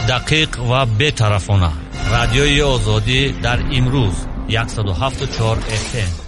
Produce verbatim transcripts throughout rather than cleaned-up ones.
دقیق و بی‌طرفانه. رادیوی آزادی در امروز صد و هفت و چهار اف ام.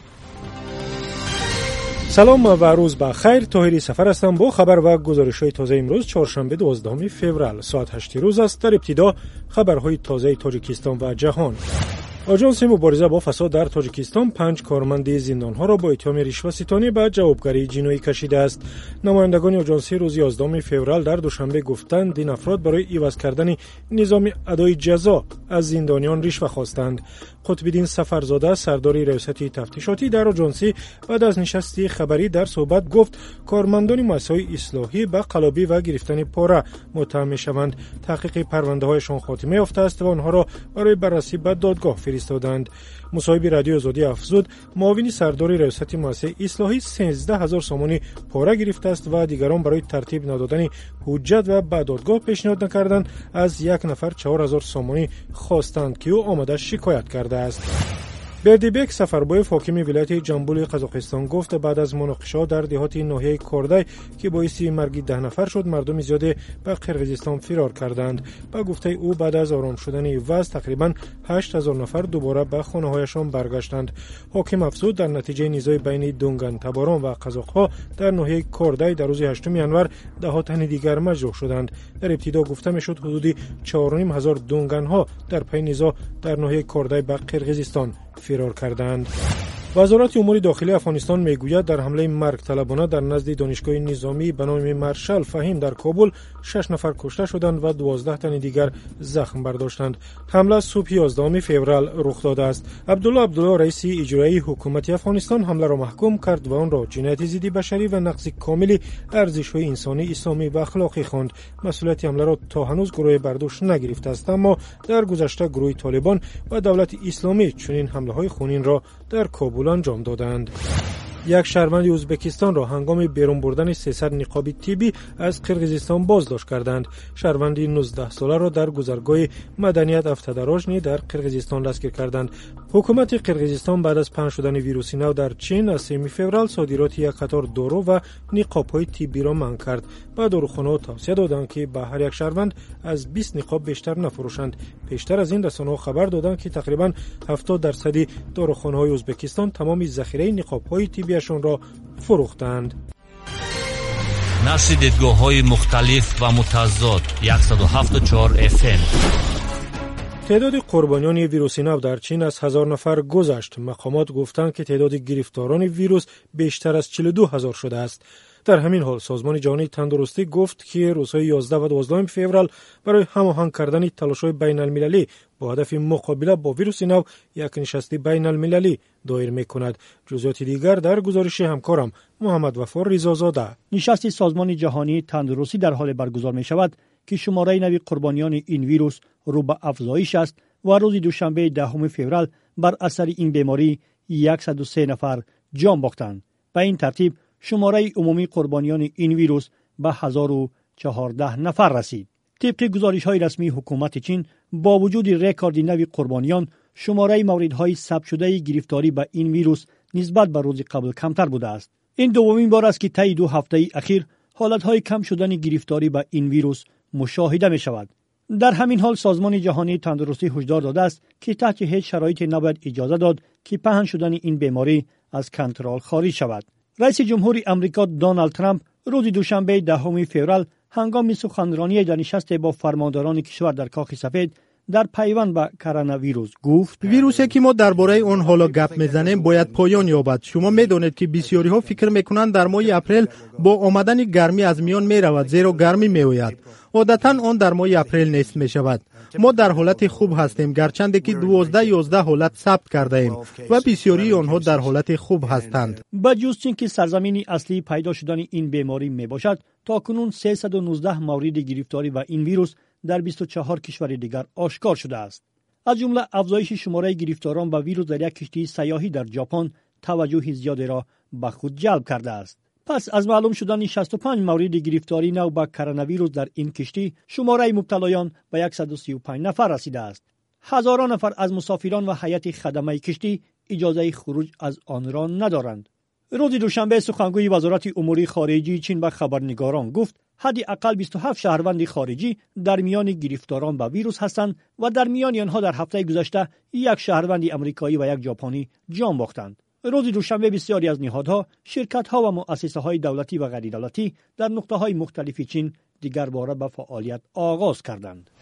سلام و روز بخیر. طاهری سفر هستم با خبر و گزارش‌های تازه امروز چهارشنبه دوازدهم فوریه ساعت هشت روز است. در ابتدا خبرهای تازه تاجیکستان و جهان. آژانس مبارزه با فساد در تاجیکستان پنج کارمند زندانها را با اتهام رشوه‌ستانی به جوابگری جنایی کشیده است. نمایندگان آژانس روز یازدهم فوریه در دوشنبه گفتند این افراد برای عوض کردن نظام ادای جزا از زندانیان رشوه خواستند. قطب‌الدین سفرزاده سردار ریاست تفتیشاتی در آژانس بعد از نشست خبری در صحبت گفت کارمندان مؤسسه‌های اصلاحی به قلابی و گرفتن پاره متهم می‌شوند. تحقیق پرونده‌هایشان خاتمه یافته است و آنها را برای بررسی به دادگاه فرستادند. مصاحبه رادیو آزادی افزود معاون سردار ریاست مؤسسه اصلاحی سیزده هزار سوم پاره گرفته است و دیگران برای ترتیب ندادن حجت و به دادگاه پیشنهاد نکردند از یک نفر چهار هزار سوم خواستند که او آمده شکایت کرده است. بردیبک سفربایف حاکم ولایت جنبول قزاقستان گفت بعد از مناقشه در دهات ناحیه کوردای که باعث مرگ ده نفر شد مردم زیادی به قرقیزستان فرار کردند. با گفته او بعد از آرام شدن وضع تقریبا هشت هزار نفر دوباره به خانه‌هایشان برگشتند. حاکم افزود در نتیجه نزاع بین دونگان تباران و قزاق‌ها در ناحیه کوردای در روز هشتم ژانویه ده تن دیگر مجروح شدند. در ابتدا گفته میشد حدود چهار و نیم هزار دونگان‌ها در پی نزاع در ناحیه کوردای به قرقیزستان فرار کردند. وزارت امور داخلی افغانستان میگوید در حمله مرگ طلبانه در نزد دانشگاه نظامی به نام مارشال فهیم در کابل شش نفر کشته شدند و دوازده تن دیگر زخم برداشتند. حمله صبح یازدهم فوریه رخ داده است. عبدالله عبدالله رئیس اجرایی حکومت افغانستان حمله را محکوم کرد و آن را جنایت ضد بشری و نقض کامل ارزش‌های انسانی اسلامی و اخلاقی خواند. مسئولیت حمله را تا هنوز گروه برداشت نگرفته است، اما در گذشته گروه طالبان و دولت اسلامی چنین حمله‌های خونین را در کابل انجام دادند. یک شهروند ازبکستان را هنگام بیرون بردن سیصد نقاب طبی از قرقیزستان بازداشت کردند. شهروند نوزده ساله را در گذرگاه مدنیت افتادراژنی در قرقیزستان دستگیر کردند. حکومت قرقیزستان بعد از پنهان شدن ویروس نو در چین از سوم فوریه صادرات یک قطار دارو و نقاب‌های طبی را منع کرد. با داروخانه‌ها توصیه دادند که به هر یک شهروند از بیست نقاب بیشتر نفروشند. پیشتر از این رسانه‌ها خبر دادند که تقریباً هفتاد درصد داروخانه‌های ازبکستان تمام ذخیره نقاب‌های طبیشان را فروختند. نشر دیدگاه‌های مختلف و متضاد صد و هفت و چهار اف ام. تعداد قربانیان ویروس نو در چین از هزار نفر گذشت. مقامات گفتند که تعداد گرفتاران ویروس بیشتر از چهل و دو هزار شده است. در همین حال سازمان جهانی تندرستی گفت که روزهای یازده و دوازده فوریه برای هماهنگ کردن تلاش‌های بین المللی با هدف مقابله با ویروس نو یک نشست بین المللی دایر می‌کند. جزئیات دیگر در گزارش همکارم محمد وفا رضازاده. نشست سازمان جهانی تندرستی در حال برگزار می‌شود که شماره نو قربانیان این ویروس رو به افزایش است و روز دوشنبه دهم فوریه بر اثر این بیماری صد و سه نفر جان باختند. به این ترتیب شماره عمومی قربانیان این ویروس به هزار و چهارده نفر رسید. طبق گزارش‌های رسمی حکومت چین با وجود رکورد نو قربانیان شماره موردهای ثبت شده گرفتاری به این ویروس نسبت به روز قبل کمتر بوده است. این دومین بار است که طی دو هفته اخیر حالت‌های کم شدن گرفتاری به این ویروس مشاهده می‌شود. در همین حال سازمان جهانی تندرستی هشدار داده است که تحت هیچ شرایطی نباید اجازه داد که پنهان شدن این بیماری از کنترل خارج شود. رئیس جمهور امریکا دونالد ترامپ روز دوشنبه دهم فوریه هنگام سخنرانی در نشست با فرمانداران کشور در کاخ سفید در پیوند به کرونا ویروس گفت ویروسی که ما درباره اون حالا گپ میزنیم باید پایان یابد. شما میدونید که بسیاری ها فکر میکنند در ماه اپریل با آمدن گرمی از میان میرود، زیرا گرمی میآید. عادتا آن در ماه اپریل نیست میشود. ما در حالت خوب هستیم، گرچند که دوازده یازده حالت ثبت کرده ایم و بسیاری آنها در حالت خوب هستند. با جز اینکه سرزمین اصلی پیدا شدن این بیماری می باشد، تاکنون سیصد و نوزده مورد گرفتاری و این ویروس در بیست و چهار کشور دیگر آشکار شده است. از جمله افزایش شماره گرفتاران با ویروس در یک کشتی سیاحی در ژاپن توجه زیادی را به خود جلب کرده است. پس از معلوم شدن شصت و پنج مورد گرفتاری نو با کرونا ویروس در این کشتی، شماره مبتلایان به صد و سی و پنج نفر رسیده است. هزاران نفر از مسافران و هیئت خدمه کشتی اجازه خروج از آن را ندارند. روز دوشنبه سخنگوی وزارت امور خارجه چین به خبرنگاران گفت حداقل بیست و هفت شهروند خارجی در میان گرفتاران به ویروس هستند و در میان آنها در هفته گذشته یک شهروند آمریکایی و یک ژاپنی جان باختند. روز دوشنبه بسیاری از نهادها، شرکت‌ها و مؤسسه‌های دولتی و غیر دولتی در نقطه‌های مختلف چین دیگر باره به فعالیت آغاز کردند.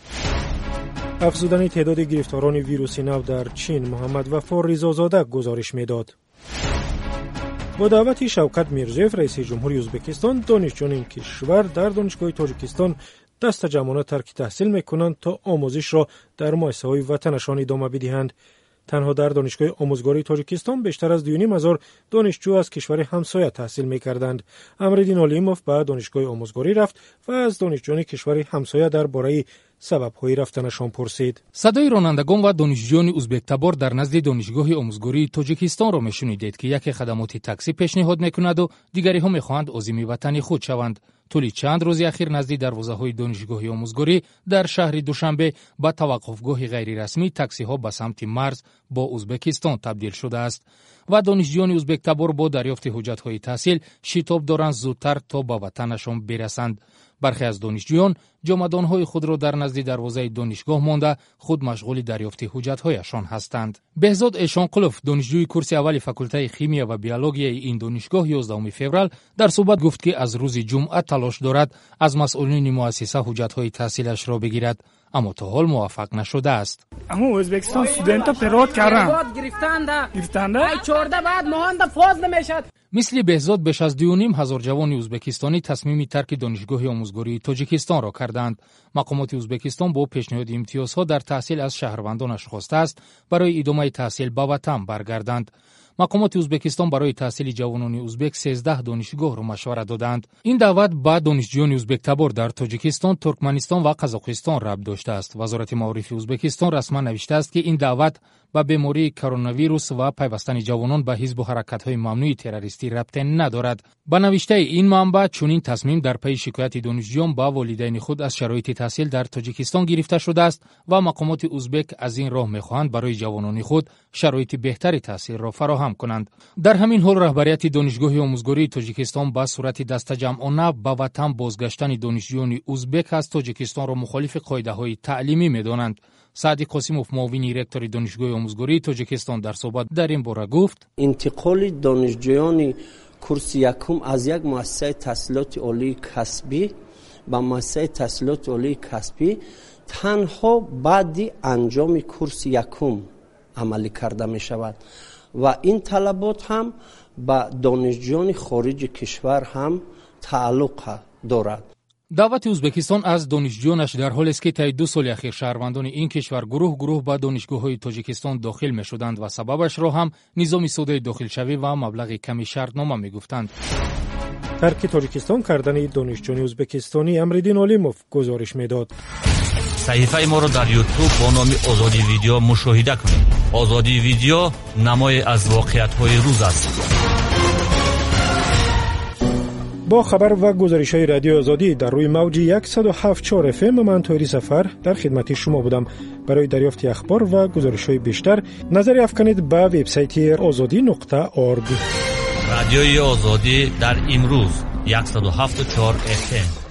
افزودن تعداد گرفتاران ویروس نو در چین محمد وفا رضازاده گزارش می‌داد. با دعوت شوکت میرزیف رئیس جمهوری ازبکستان، دانشجویان این کشور در دانشگاه تاجیکستان دست جمعانه ترک تحصیل می‌کنند تا آموزش را در مؤسسه‌های وطنشان ادامه بدهند. تنها در دانشگاه آموزگاری تاجیکستان بیشتر از دو و نیم هزار دانشجو از کشور همسایه تحصیل می‌کردند. امردین آلیموف به دانشگاه آموزگاری رفت و از دانشجویان کشور همسایه درباره سبب‌های رفتنشان پرسید. صدای رانندگان و دانشجویان ازبک تبار در نزد دانشگاه آموزگاری تاجیکستان را می‌شنیدید که یکی خدمات تاکسی پیشنهاد می‌کند و دیگری ها می‌خواهند عازم وطنی خود شوند. طولی چند روز اخیر نزد دروازه‌های دانشگاه آموزگاری در شهر دوشنبه با توقفگاه غیر رسمی تاکسی‌ها به سمت مرز با ازبکستان تبدیل شده است و دانشجویان ازبک تبار با دریافت حجت‌های تحصیل شتاب دارند زودتر تا به وطنشان برسند. برخی از دانشجویان جامدانهای خود را در نزد دروازه دانشگاه مانده خود مشغول دریافت حجت‌هایشان هستند. بهزاد اشانقلوف دانشجوی کورس اول فاکولته شیمیا و بیولوژی این دانشگاه یازدهم فوریه در صحبت گفت که از روز جمعه تلاش دارد از مسئولین مؤسسه حجت‌های تحصیلش را بگیرد، اما تا حال موفق نشده است. اما ازبکستان استودنتا پرود کردن گرفتند گرفتند چهارده بعد مهند فاز نمیشد. مثل بهزاد بیش از دو و نیم هزار جوان ازبکستانی تصمیم ترک دانشگاه آموزگاری تاجیکستان را کردند. مقامات ازبکستان با پیشنهاد امتیازها در تحصیل از شهروندانش خواسته است برای ادامه تحصیل به وطن برگردند. مقامات ازبکستان برای تحصیل جوانان ازبک سیزده دانشگاه را مشورت دادند. این دعوت به دانشجویان ازبک تبار در تاجیکستان، ترکمنستان و قزاقستان ربط داشته است. وزارت معارف ازبکستان رسما نوشته است که این دعوت با بیماری کرونا ویروس و پیوستن جوانان به حزب و حرکت‌های ممنوع تروریستی ربطی ندارد. با نوشته این منبع چنین تصمیم در پی شکایت دانشجویان با والدین خود از شرایط تحصیل در تاجیکستان گرفته شده است و مقامات ازبک از این راه می‌خواهند برای جوانان خود شرایط بهتری تحصیل را فراهم کنند. در همین حال رهبریت دانشگاه آموزگاری تاجیکستان با صورت دست جمعانه به وطن بازگشتن دانشجویان ازبک از تاجیکستان را مخالف قاعده‌های تعلیمی می‌دانند. سعدی قاسموف معاون رکتور دانشگاه آموزگاری تاجیکستان در صحبت در این باره گفت: انتقال دانشجویان کورس یکم از یک مؤسسه تحصیلات عالی کسبی به مؤسسه تحصیلات عالی کسبی تنها بعد انجام کورس یکم عملی کرده می شود و این طلبات هم به دانشجویان خارج کشور هم تعلق دارد. دعوت ازبکستان از دانشجویانش در حالی است که طی دو سال اخیر شهروندان این کشور گروه گروه به دانشگاه‌های تاجیکستان داخل می‌شدند و سببش را هم نظام سوده داخلشوی و مبلغ کمی شرطنامه می‌گفتند. ترک تاجیکستان کردن دانشجویان ازبکستانی امردین آلیموف گزارش می‌داد. صحیفه ما را در یوتیوب با نام آزادی ویدیو مشاهده کنید. آزادی ویدیو نمای از واقعیت‌های روز است. با خبر و گزارش‌های رادیو آزادی در روی موج صد و هفت و چهار اف ام من طاهری سفر در خدمت شما بودم. برای دریافت اخبار و گزارش‌های بیشتر نظر افکنید به وبسایت آزادی نقطه اورگ. رادیوی آزادی در امروز صد و هفت و چهار اف ام.